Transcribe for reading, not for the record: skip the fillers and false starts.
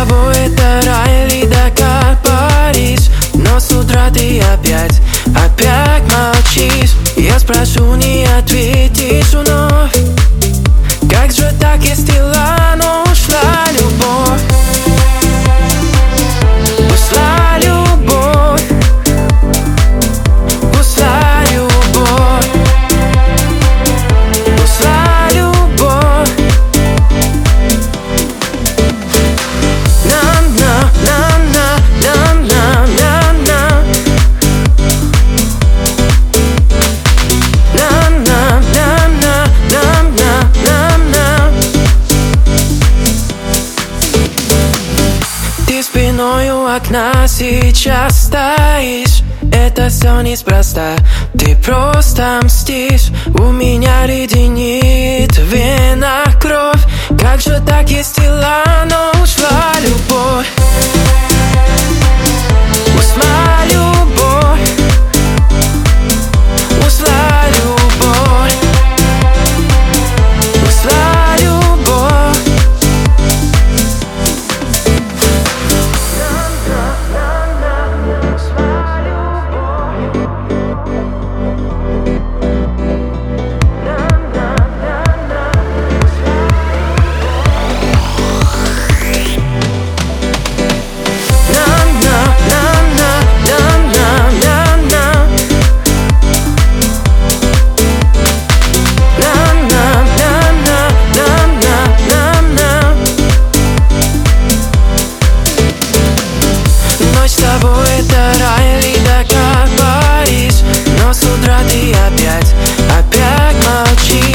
тобой это рай или Дакар, Париж. Но с утра ты опять молчишь. Я спрошу, не ответишь вновь. Как же так, если лану ушла любовь? Ушла любовь. Ушла любовь. Ушла любовь. Ты спиной у окна сейчас стоишь. Это все неспроста, ты просто мстишь. У меня леденит в венах кровь. Как же так, если лану ушла любовь? Ушла любовь. Ушла любовь. Ушла любовь. Ночь с тобой это рай или Дакар, Париж. Но с утра ты опять молчишь.